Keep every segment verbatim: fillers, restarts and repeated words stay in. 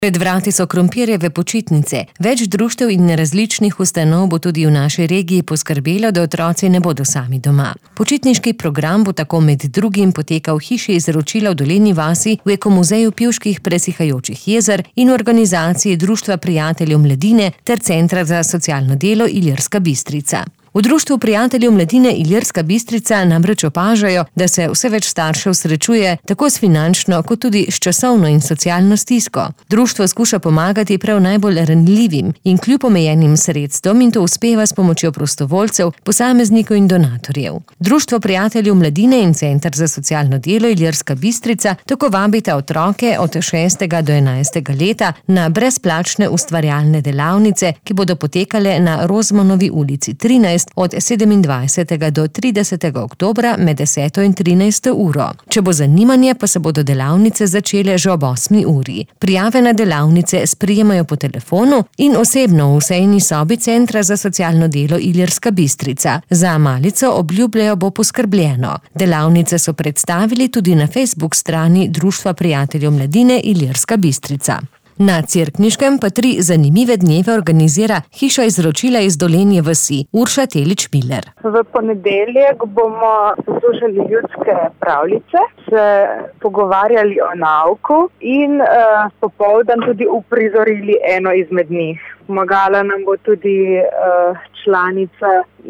Pred vrati so krompirjeve počitnice. Več društev in različnih ustanov bo tudi v naši regiji poskrbelo, da otroci ne bodo sami doma. Počitniški program bo tako med drugim potekal v hiši izročila v Dolenji vasi, v Ekomuzeju Pivških presihajočih jezer in v organizaciji Društva prijateljev mladine ter Centra za socialno delo Ilirska Bistrica. V Društvu prijateljev mladine Ilirska Bistrica namreč opažajo, da se vse več staršev srečuje tako s finančno kot tudi s časovno in socialno stisko. Društvo skuša pomagati prav najbolj ranljivim in kljub omejenim sredstvom in to uspeva s pomočjo prostovoljcev, posameznikov in donatorjev. Društvo prijateljev mladine in Center za socialno delo Ilirska Bistrica tako vabita otroke od šestega do enajstega leta na brezplačne ustvarjalne delavnice, ki bodo potekale na Rozmanovi ulici trinajst od sedemindvajsetega do tridesetega oktobra med deseto in trinajsto uro. Če bo zanimanje, pa se bodo delavnice začele že ob osmi uri. Prijave na delavnice sprijemajo po telefonu in osebno v sejni sobi Centra za socialno delo Ilirska Bistrica. Za malico obljubljajo bo poskrbljeno. Delavnice so predstavili tudi na Facebook strani Društva prijateljev mladine Ilirska Bistrica. Na Cerkniškem pa tri zanimive dneve organizira hiša izročila iz Dolenje vasi Urša Telič-Miller. V ponedeljek bomo poslušali ljudske pravljice, se pogovarjali o nauku in uh, popoldan tudi uprizorili eno izmed njih. Pomagala nam bo tudi uh, članica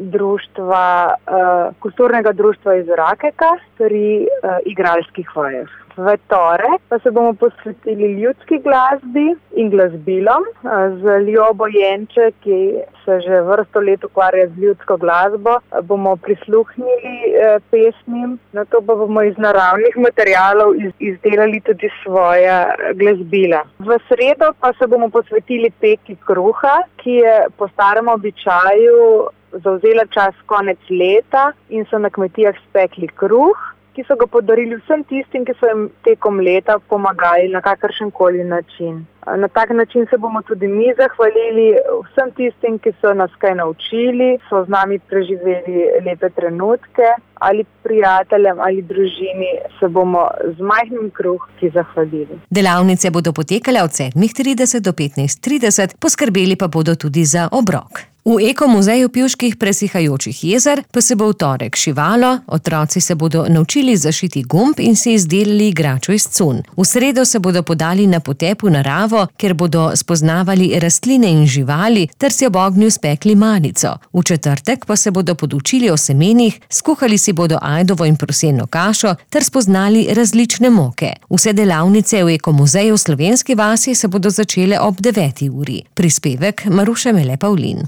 društva, uh, kulturnega društva iz Rakeka pri uh, igralskih vajah. V torek pa se bomo posvetili ljudski glasbi in glasbilom z Ljobo Jenček, ki se že vrsto let ukvarja z ljudsko glasbo. Bomo prisluhnili pesmim, nato pa bomo iz naravnih materialov izdelali tudi svoja glasbila. V sredo pa se bomo posvetili peki kruha, ki je po starem običaju zavzela čas konec leta in so na kmetijah spekli kruh, ki so ga podarili vsem tistim, ki so jim tekom leta pomagali na kakršen koli način. Na tak način se bomo tudi mi zahvalili vsem tistim, ki so nas kaj naučili, so z nami preživeli lepe trenutke, ali prijateljem ali družini se bomo z majhnim kruhki zahvalili. Delavnice bodo potekale od sedmih trideset do petnajst trideset, poskrbeli pa bodo tudi za obrok. V Ekomuzeju Pivških presihajočih jezer pa se bo v torek šivalo, otroci se bodo naučili zašiti gumb in si izdelali igračo iz cunj. V sredo se bodo podali na potep v naravo, kjer bodo spoznavali rastline in živali ter si ob ognju spekli malico. V četrtek pa se bodo podučili o semenih, skuhali si bodo ajdovo in proseno kašo ter spoznali različne moke. Vse delavnice v Ekomuzeju v Slovenski vasi se bodo začele ob deveti uri. Prispevek Maruše Mele Pavlin.